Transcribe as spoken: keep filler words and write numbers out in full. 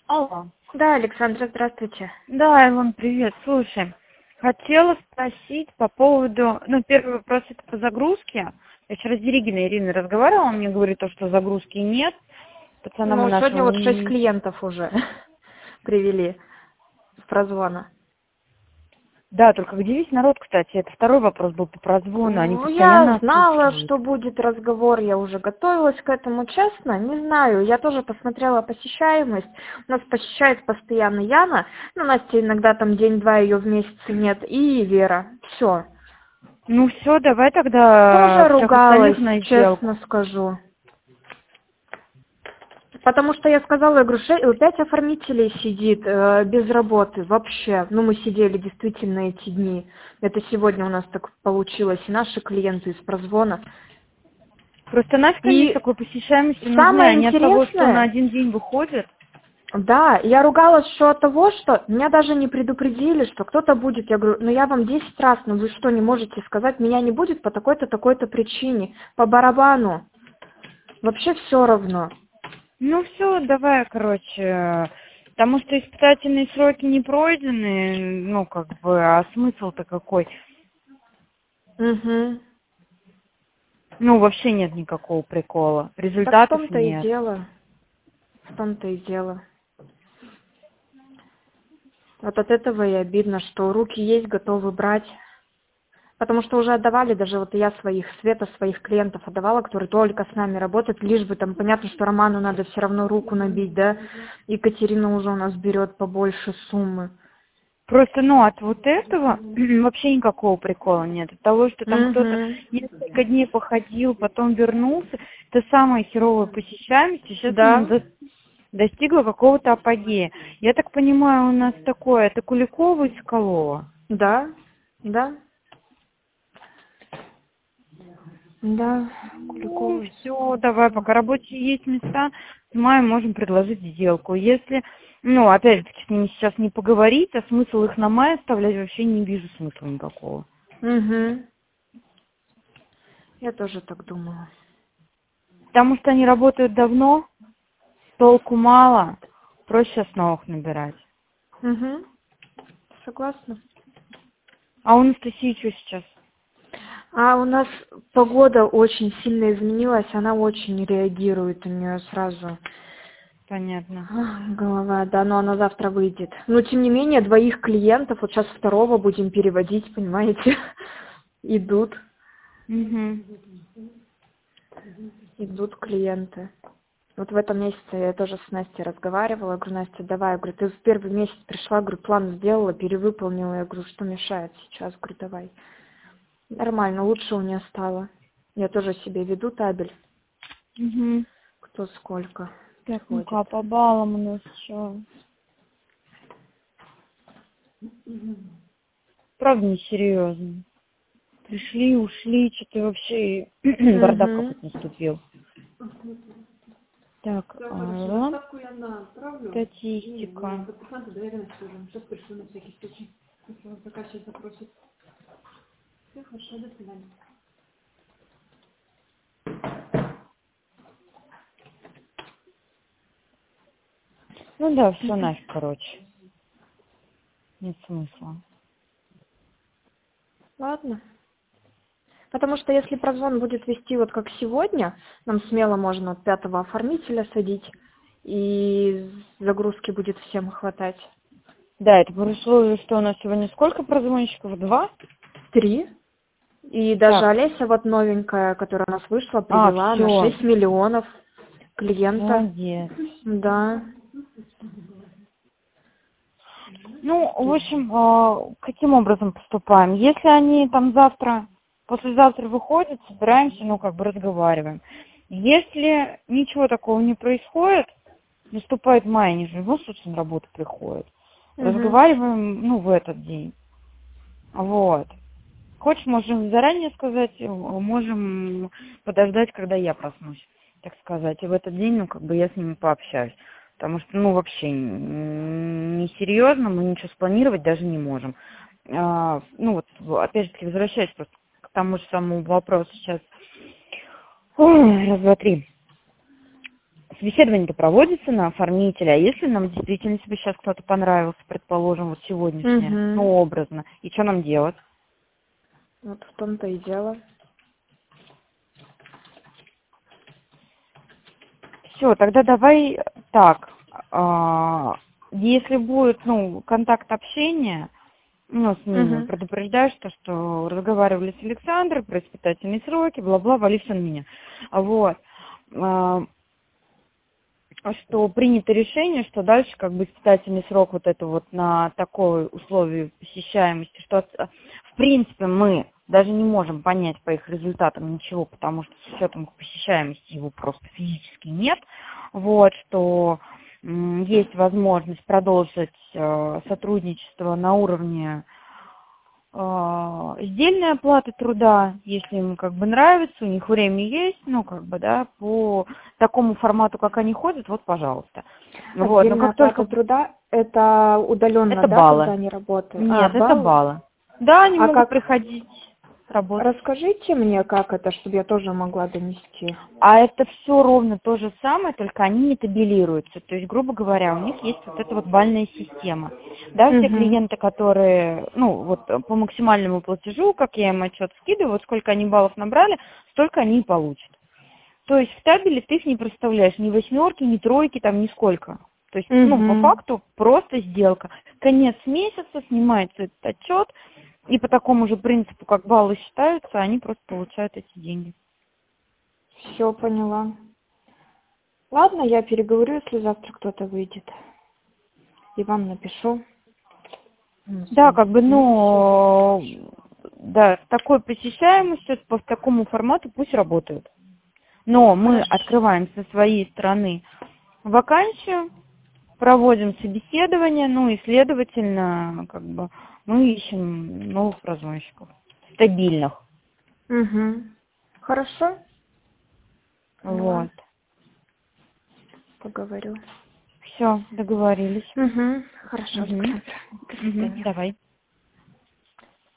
Алло. Да, Александра, здравствуйте. Да, Илон, привет. Слушай, хотела спросить по поводу, ну, первый вопрос это по загрузке. Я вчера с Деригиной Ириной разговаривала, он мне говорит, то, что загрузки нет. Пацана мы Ну, сегодня вот шесть нашего... клиентов уже привели с прозвона. Да, только где весь народ, кстати? Это второй вопрос был по прозвону, они Ну, я постоянно знала, отсутствуют. что будет разговор, я уже готовилась к этому, честно, не знаю. Я тоже посмотрела посещаемость. У нас посещает постоянно Яна, ну, Настя иногда там день-два ее в месяц нет, и Вера. Все. Ну все, давай тогда Тоже всех остальных ругалась, на сделку. честно скажу. Потому что я сказала, я говорю, ше- пять оформителей сидит э, без работы вообще. Ну, мы сидели действительно эти дни. Это сегодня у нас так получилось. И наши клиенты из прозвона. Просто нафиг они с И такой посещаемостью нужны, самое они от того, что на интересное, один день выходят. да, я ругалась еще от того, что меня даже не предупредили, что кто-то будет. Я говорю, ну я вам десять раз, ну вы что, не можете сказать, меня не будет по такой-то, такой-то причине, по барабану. Вообще все равно. Ну все, давай, короче, потому что испытательные сроки не пройдены, ну как бы, а смысл-то какой? Угу. Ну вообще нет никакого прикола, Так в результатов том-то и нет. дело. В том-то и дело. Вот от этого и обидно, что руки есть, готовы брать. Потому что уже отдавали, даже вот я своих, Света своих клиентов отдавала, которые только с нами работают, лишь бы там, понятно, что Роману надо все равно руку набить, да, Екатерина уже у нас берет побольше суммы. Просто, ну, от вот этого вообще никакого прикола нет. От того, что там кто-то Угу. несколько дней походил, потом вернулся, это самая херовая посещаемость, и сейчас она Да, до- достигла какого-то апогея. Я так понимаю, у нас такое, это Куликова и Соколова. да, да, да, Ну, Куликова. все, давай, пока рабочие есть места, с маем можем предложить сделку. Если, ну, опять же таки, с ними сейчас не поговорить, а смысл их на май оставлять вообще не вижу смысла никакого. Угу. Я тоже так думала. Потому что они работают давно, толку мало, проще с новых набирать. Угу. Согласна. А у Анастасии что сейчас? А у нас погода очень сильно изменилась, она очень реагирует, у нее сразу Понятно. ах, голова, да, но она завтра выйдет. Но тем не менее, двоих клиентов, вот сейчас второго будем переводить, понимаете, идут, Угу. идут клиенты. Вот в этом месяце я тоже с Настей разговаривала, я говорю, Настя, давай, я говорю, ты в первый месяц пришла, говорю, план сделала, перевыполнила, я говорю, что мешает сейчас, говорю, давай. Нормально, лучше у нее стало. Я тоже себе веду табель, Угу. кто сколько Так, приходит. ну-ка, по баллам у нас что? Правда, несерьезно. Пришли, ушли, что-то вообще бардак Угу. какой-то наступил. Так, Да, хорошо. а, Заставку я направлю. статистика. Ну, подписанты доверенность уже. Сейчас пришлю на всякий случай. Если вас заказчик запросит. Все, хорошо, до свидания. Ну да, все нафиг, короче. Нет смысла. Ладно. Потому что если прозвон будет вести вот как сегодня, нам смело можно от пятого оформителя садить, и загрузки будет всем хватать. Да, это при условии, что у нас сегодня сколько прозвонщиков? Два? Три. И даже Так, Олеся вот новенькая, которая у нас вышла, а, привела на все. шесть миллионов клиента. Молодец. Да. Ну, в общем, а, каким образом поступаем? Если они там завтра, послезавтра выходят, собираемся, ну, как бы разговариваем. Если ничего такого не происходит, наступает май, они же в любом случае на работу приходят. Угу. Разговариваем, ну, в этот день. Вот. Хочешь, можем заранее сказать, можем подождать, когда я проснусь, так сказать. И в этот день, ну, как бы я с ними пообщаюсь. Потому что, ну, вообще несерьезно, мы ничего спланировать даже не можем. А, ну, вот, опять же таки, возвращаясь просто к тому же самому вопросу сейчас. Ой, раз, два, три. собеседование-то проводится на оформителя, а если нам действительно себе сейчас кто-то понравился, предположим, вот сегодняшнее, Угу. ну, образно, и что нам делать? Вот в том-то и дело. Все, тогда давай так, а, если будет, ну, контакт общения, ну, с ними, Угу. предупреждаешь, то, что разговаривали с Александрой про испытательные сроки, бла-бла, вали все на меня. Вот. А, что принято решение, что дальше как бы испытательный срок вот это вот на такое условие посещаемости, что от- в принципе мы даже не можем понять по их результатам ничего, потому что с учетом их посещаемости его просто физически нет. Вот, что м, есть возможность продолжить э, сотрудничество на уровне э, сдельной оплаты труда, если им как бы нравится, у них время есть, ну как бы, да, по такому формату, как они ходят, вот, пожалуйста. Вот, но Отдельная как оплата только труда это удаленно, это да, когда баллы. они работают? А, Нет, это баллы? баллы. Да, они А могут как? приходить работать. Расскажите мне, как это, чтобы я тоже могла донести. А это все ровно то же самое, только они не табелируются. То есть, грубо говоря, у них есть вот эта вот бальная система. Да, все Угу. клиенты, которые, ну, вот по максимальному платежу, как я им отчет скидываю, вот сколько они баллов набрали, столько они и получат. То есть в табеле ты их не представляешь, ни восьмерки, ни тройки, там, нисколько. То есть, ну, по Угу. факту просто сделка. Конец месяца, снимается этот отчет, и по такому же принципу, как баллы считаются, они просто получают эти деньги. Все поняла. Ладно, я переговорю, если завтра кто-то выйдет. И вам напишу. Да, как бы, ну, да, с такой посещаемостью, по такому формату пусть работают. Но мы Хорошо. открываем со своей стороны вакансию, проводим собеседование, ну и, следовательно, как бы, мы ищем новых прозвонщиков, стабильных. Угу. Хорошо. Поняла. Вот. Поговорю. Все, договорились. Угу. Хорошо, Угу. Александра. До Угу. свидания. Давай.